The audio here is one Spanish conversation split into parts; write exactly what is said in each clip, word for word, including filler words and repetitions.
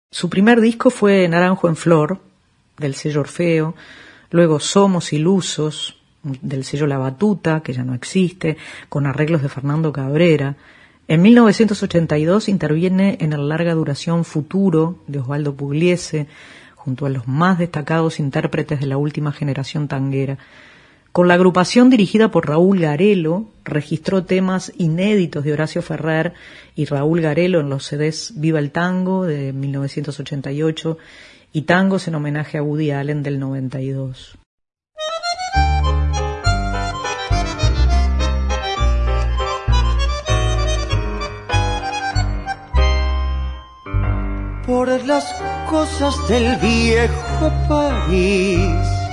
Su primer disco fue Naranjo en Flor, del sello Orfeo, luego Somos Ilusos, del sello La Batuta, que ya no existe, con arreglos de Fernando Cabrera. En mil novecientos ochenta y dos interviene en el larga duración Futuro, de Osvaldo Pugliese, junto a los más destacados intérpretes de la última generación tanguera. Con la agrupación dirigida por Raúl Garelo, registró temas inéditos de Horacio Ferrer y Raúl Garelo en los C Ds Viva el Tango, de mil novecientos ochenta y ocho, y Tangos en homenaje a Woody Allen, del noventa y dos. Por las cosas del viejo París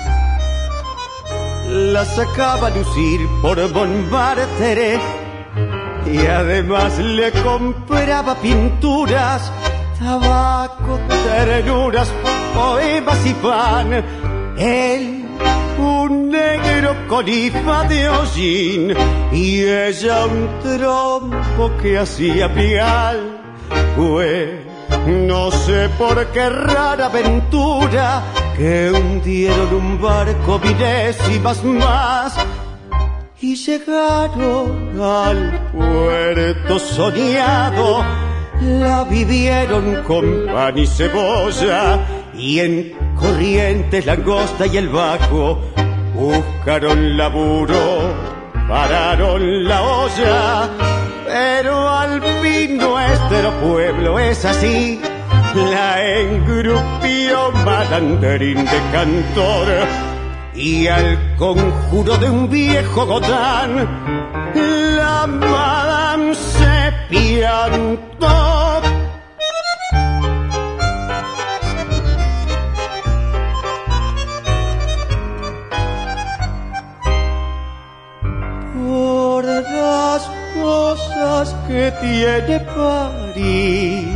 las sacaba a lucir por Montmartre y además le compraba pinturas, tabaco, ternuras, poemas y pan. Él, un negro con hija de hollín, y ella un trompo que hacía pial. Fue, no sé por qué rara aventura, que hundieron un barco milésimas más y llegaron al puerto soñado. La vivieron con pan y cebolla, y en Corrientes, Langosta y el Bajo buscaron laburo, pararon la olla. Pero al fin nuestro pueblo es así, la engrupió malanderín de cantor, y al conjuro de un viejo Godán la madame se piantó. Por las cosas que tiene París,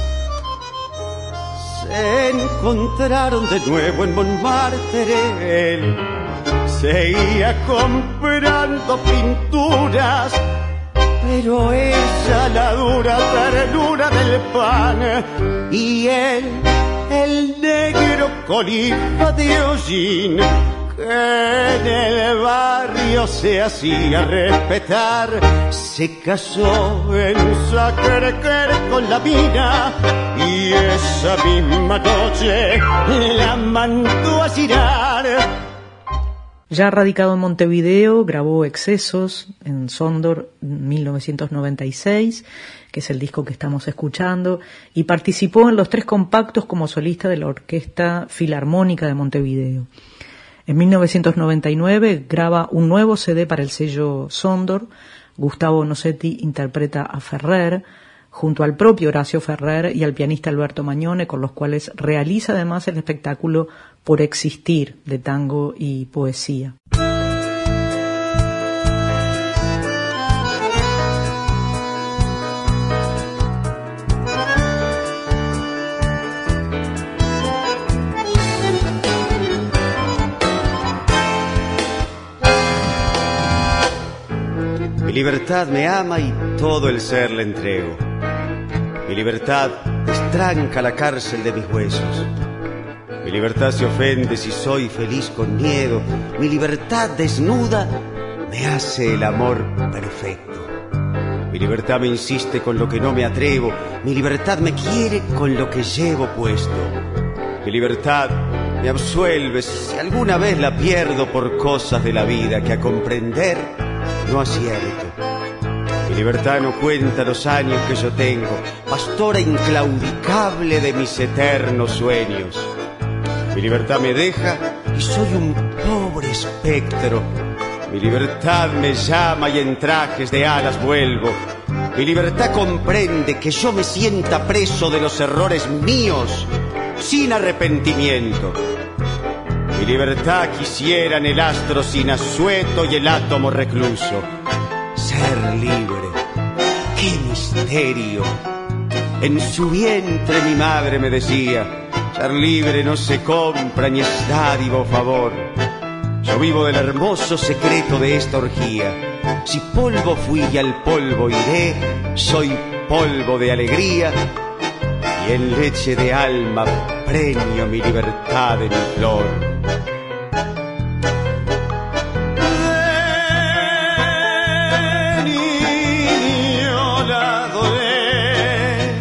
se encontraron de nuevo en Montmartre. Él seguía comprando pinturas, pero ella la dura ternura del pan, y él, el negro con hija de hollín, que en el barrio se hacía respetar, se casó en Sacré-Cœur con la mina, y esa misma noche la mandó a girar. Ya radicado en Montevideo, grabó Excesos en Sondor mil novecientos noventa y seis, que es el disco que estamos escuchando, y participó en los tres compactos como solista de la Orquesta Filarmónica de Montevideo. En mil novecientos noventa y nueve graba un nuevo C D para el sello Sondor. Gustavo Nocetti interpreta a Ferrer, junto al propio Horacio Ferrer y al pianista Alberto Magnone, con los cuales realiza además el espectáculo Por Existir, de tango y poesía. Mi libertad me ama y todo el ser le entrego. Mi libertad destranca la cárcel de mis huesos. Mi libertad se ofende si soy feliz con miedo. Mi libertad desnuda me hace el amor perfecto. Mi libertad me insiste con lo que no me atrevo. Mi libertad me quiere con lo que llevo puesto. Mi libertad me absuelve si alguna vez la pierdo por cosas de la vida que a comprender no acierto. Mi libertad no cuenta los años que yo tengo, pastora inclaudicable de mis eternos sueños. Mi libertad me deja y soy un pobre espectro. Mi libertad me llama y en trajes de alas vuelvo. Mi libertad comprende que yo me sienta preso de los errores míos sin arrepentimiento. Mi libertad quisiera en el astro sin asueto y el átomo recluso. Ser libre, qué misterio. En su vientre mi madre me decía: ser libre no se compra ni es dádiva o favor. Yo vivo del hermoso secreto de esta orgía. Si polvo fui y al polvo iré, soy polvo de alegría. Y y en leche de alma preño mi libertad en flor. De niño la adoré,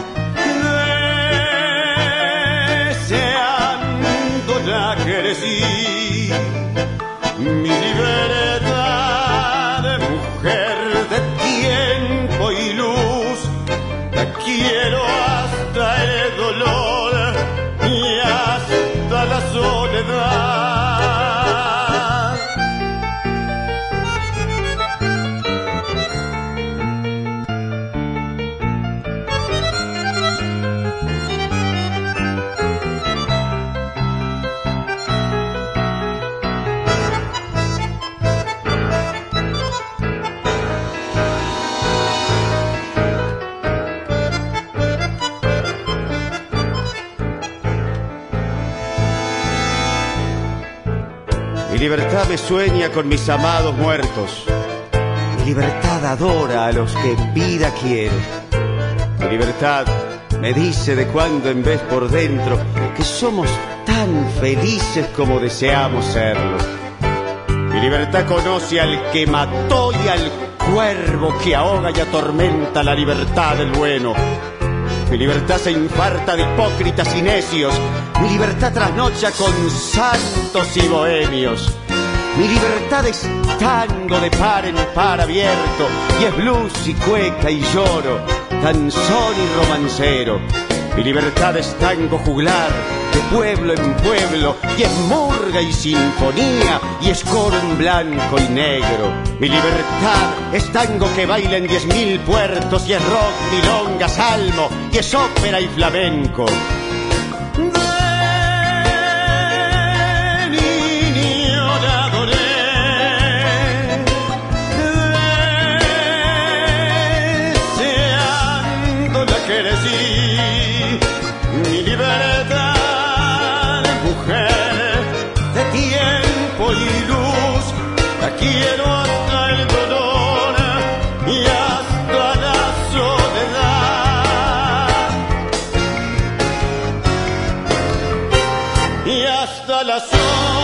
deseándola crecí, mi libertad de mujer de tiempo y luz, la quiero hasta el dolor y hasta la soledad. Mi libertad me sueña con mis amados muertos. Mi libertad adora a los que en vida quiere. Mi libertad me dice de cuando en vez por dentro que somos tan felices como deseamos serlo. Mi libertad conoce al que mató y al cuervo que ahoga y atormenta la libertad del bueno. Mi libertad se infarta de hipócritas y necios. Mi libertad trasnocha con santos y bohemios. Mi libertad es tango de par en par abierto, y es blues y cueca y lloro, danzón y romancero. Mi libertad es tango juglar, de pueblo en pueblo, y es murga y sinfonía, y es coro en blanco y negro. Mi libertad es tango que baila en diez mil puertos, y es rock, milonga, salmo, y es ópera y flamenco. De niño la adoré, deseándola crecí, mi libertad, mujer de tiempo y luz, la quiero hasta el dolor y hasta la soledad, y hasta la soledad.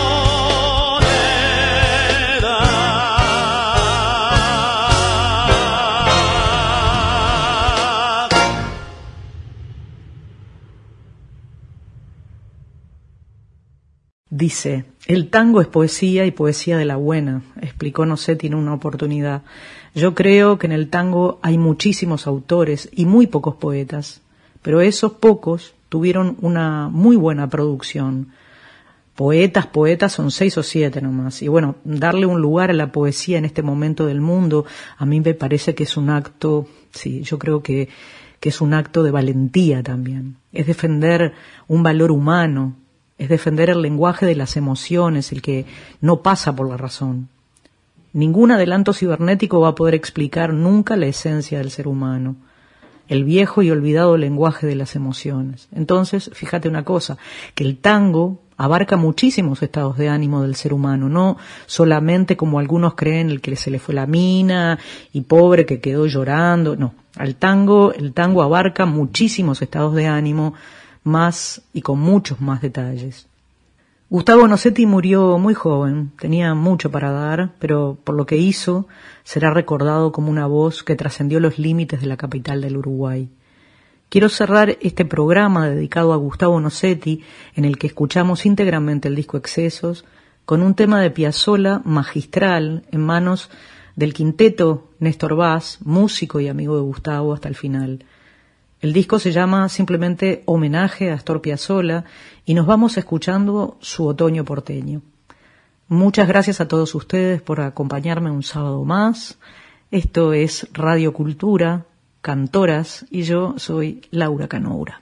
Dice, el tango es poesía y poesía de la buena, explicó Nosetti en una oportunidad. Yo creo que en el tango hay muchísimos autores y muy pocos poetas, pero esos pocos tuvieron una muy buena producción. Poetas, poetas son seis o siete nomás. Y bueno, darle un lugar a la poesía en este momento del mundo, a mí me parece que es un acto, sí, yo creo que, que es un acto de valentía también. Es defender un valor humano, es defender el lenguaje de las emociones, el que no pasa por la razón. Ningún adelanto cibernético va a poder explicar nunca la esencia del ser humano, el viejo y olvidado lenguaje de las emociones. Entonces, fíjate una cosa, que el tango abarca muchísimos estados de ánimo del ser humano, no solamente como algunos creen el que se le fue la mina y pobre que quedó llorando, no. Al tango, el tango abarca muchísimos estados de ánimo, más y con muchos más detalles. Gustavo Nosetti murió muy joven, tenía mucho para dar, pero por lo que hizo será recordado como una voz que trascendió los límites de la capital del Uruguay. Quiero cerrar este programa dedicado a Gustavo Nosetti, en el que escuchamos íntegramente el disco Excesos, con un tema de Piazzolla magistral en manos del quinteto Néstor Vaz, músico y amigo de Gustavo hasta el final. El disco se llama simplemente Homenaje a Astor Piazzolla y nos vamos escuchando su Otoño porteño. Muchas gracias a todos ustedes por acompañarme un sábado más. Esto es Radio Cultura, Cantoras, y yo soy Laura Canoura.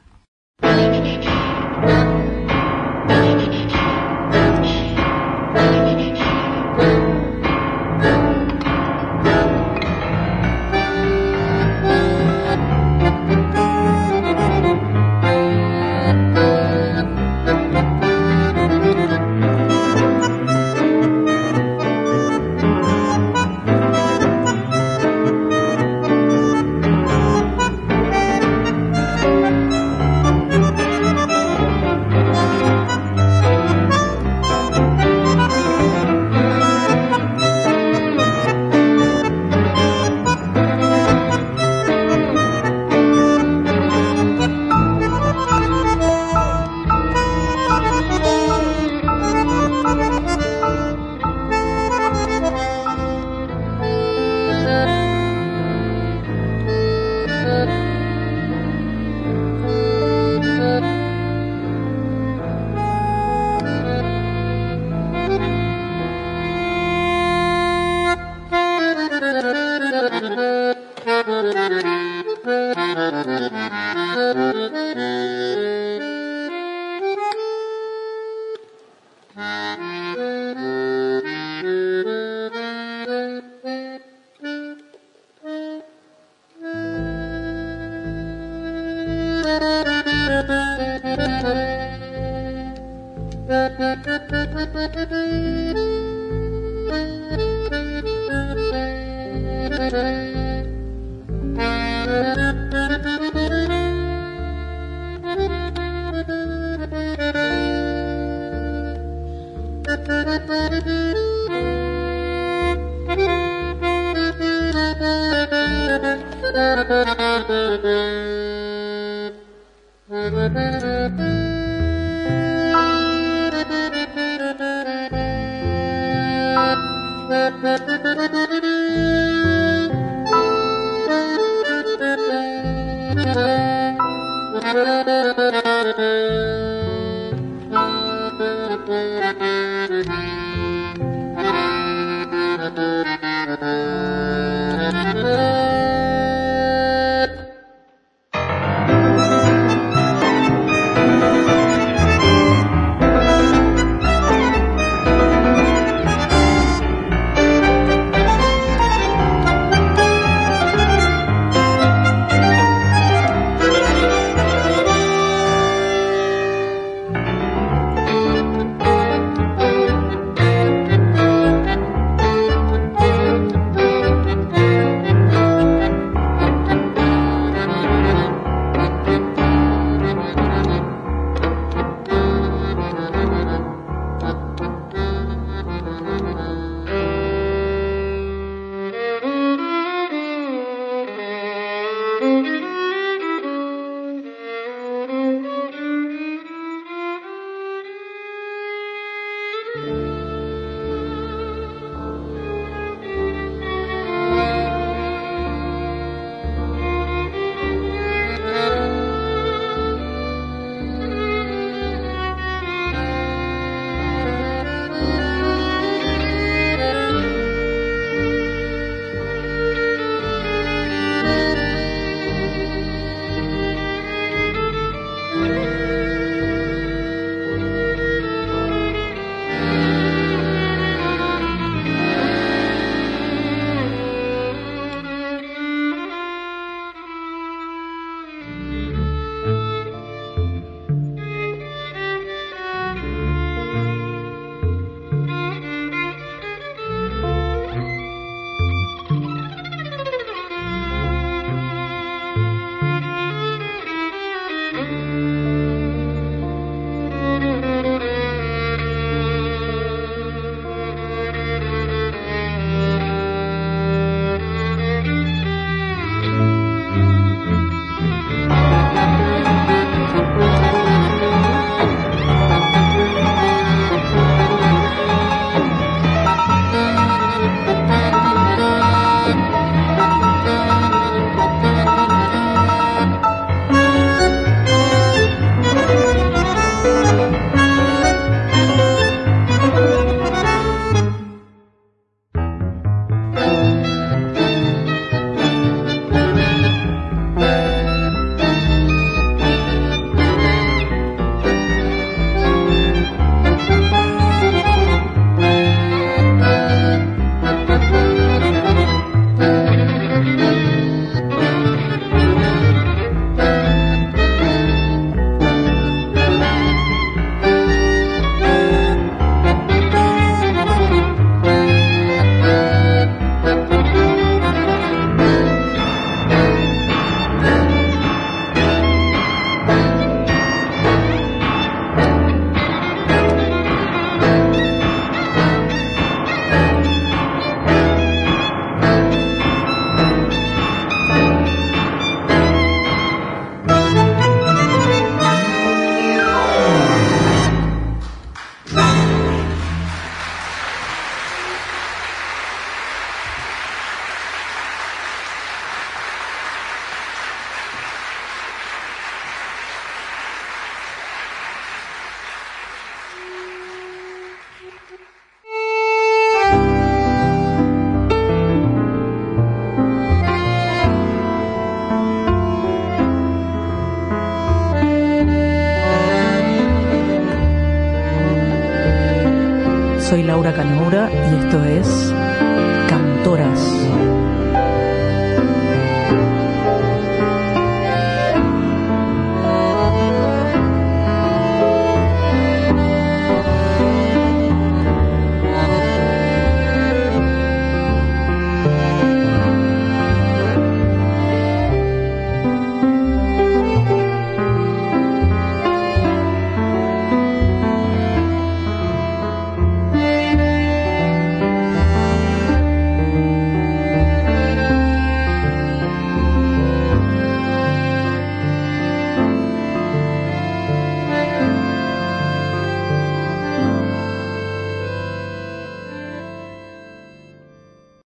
Soy Laura Canoura y esto es Cantoras.